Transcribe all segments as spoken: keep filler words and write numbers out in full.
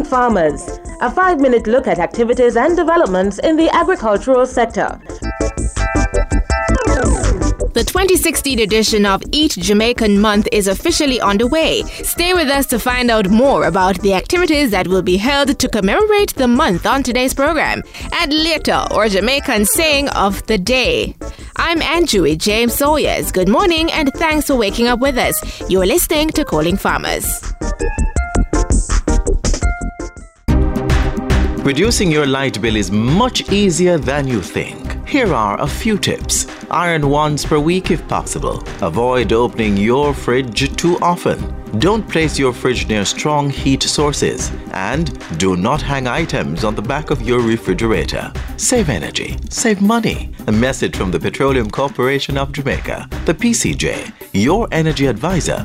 Farmers, a five-minute look at activities and developments in the agricultural sector. The twenty sixteen edition of Eat Jamaican Month is officially underway. Stay with us to find out more about the activities that will be held to commemorate the month on today's program. And later, our Jamaican saying of the day. I'm Andrew James Sawyers. Good morning and thanks for waking up with us. You're listening to Calling Farmers. Reducing your light bill is much easier than you think. Here are a few tips. Iron once per week if possible. Avoid opening your fridge too often. Don't place your fridge near strong heat sources. And do not hang items on the back of your refrigerator. Save energy. Save money. A message from the Petroleum Corporation of Jamaica, the P C J, your energy advisor.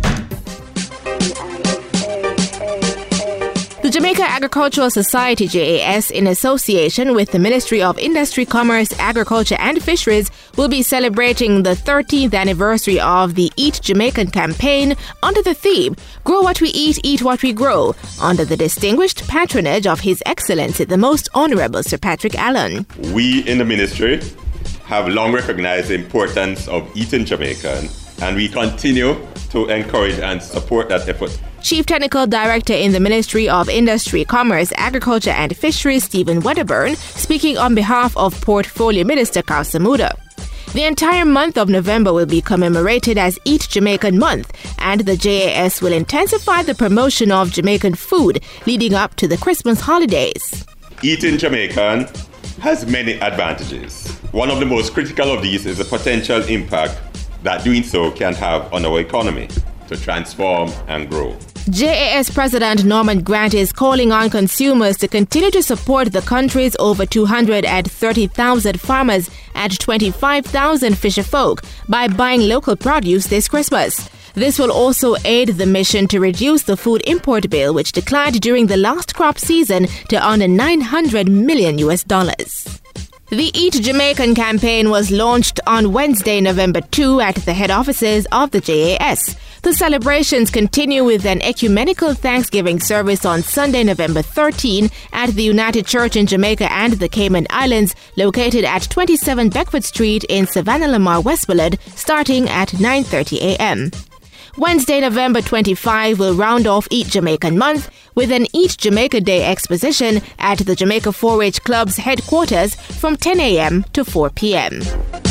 The Jamaica Agricultural Society, J A S, in association with the Ministry of Industry, Commerce, Agriculture and Fisheries, will be celebrating the thirteenth anniversary of the Eat Jamaican campaign under the theme, Grow What We Eat, Eat What We Grow, under the distinguished patronage of His Excellency, the Most Honorable Sir Patrick Allen. We in the ministry have long recognized the importance of eating Jamaican, and we continue to encourage and support that effort. Chief Technical Director in the Ministry of Industry, Commerce, Agriculture and Fisheries, Stephen Wedderburn, speaking on behalf of Portfolio Minister Carl Samuda. The entire month of November will be commemorated as Eat Jamaican Month, and the J A S will intensify the promotion of Jamaican food leading up to the Christmas holidays. Eating Jamaican has many advantages. One of the most critical of these is the potential impact that doing so can have on our economy to transform and grow. J A S President Norman Grant is calling on consumers to continue to support the country's over two hundred thirty thousand farmers and twenty-five thousand fisherfolk by buying local produce this Christmas. This will also aid the mission to reduce the food import bill, which declined during the last crop season to under nine hundred million U S dollars. The Eat Jamaican campaign was launched on Wednesday, November second at the head offices of the J A S. The celebrations continue with an ecumenical Thanksgiving service on Sunday, November thirteenth at the United Church in Jamaica and the Cayman Islands, located at twenty-seven Beckford Street in Savannah Lamar, Westmoreland, starting at nine thirty a.m. Wednesday, November twenty-fifth will round off Eat Jamaican Month with an Eat Jamaica Day exposition at the Jamaica four H Club's headquarters from ten a.m. to four p.m.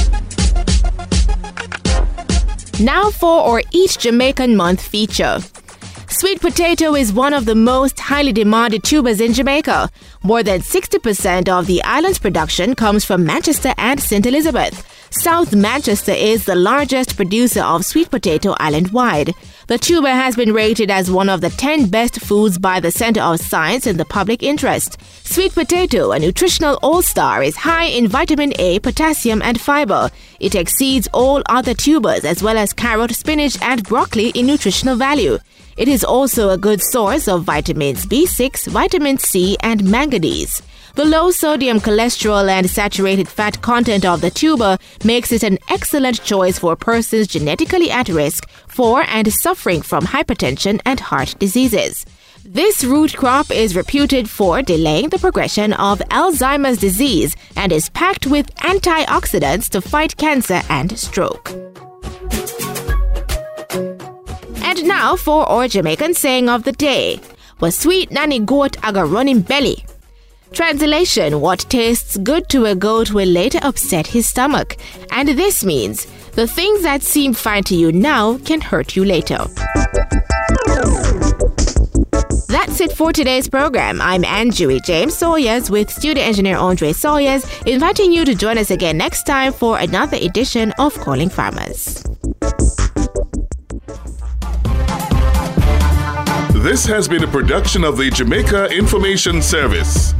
Now for our Eat Jamaican Month feature. Sweet potato is one of the most highly demanded tubers in Jamaica. More than sixty percent of the island's production comes from Manchester and Saint Elizabeth. South Manchester is the largest producer of sweet potato island-wide. The tuber has been rated as one of the ten best foods by the Center of Science in the Public Interest. Sweet potato, a nutritional all-star, is high in vitamin A, potassium and fiber. It exceeds all other tubers as well as carrot, spinach and broccoli in nutritional value. It is also a good source of vitamins B six, vitamin C and manganese. The low sodium cholesterol and saturated fat content of the tuber makes it an excellent choice for persons genetically at risk for and suffering from hypertension and heart diseases. This root crop is reputed for delaying the progression of Alzheimer's disease and is packed with antioxidants to fight cancer and stroke. And now for our Jamaican saying of the day. Was sweet nanny goat aga running belly? Translation, what tastes good to a goat will later upset his stomach. And this means, the things that seem fine to you now can hurt you later. That's it for today's program. I'm Andrew James Sawyers with studio engineer Andre Sawyers, inviting you to join us again next time for another edition of Calling Farmers. This has been a production of the Jamaica Information Service.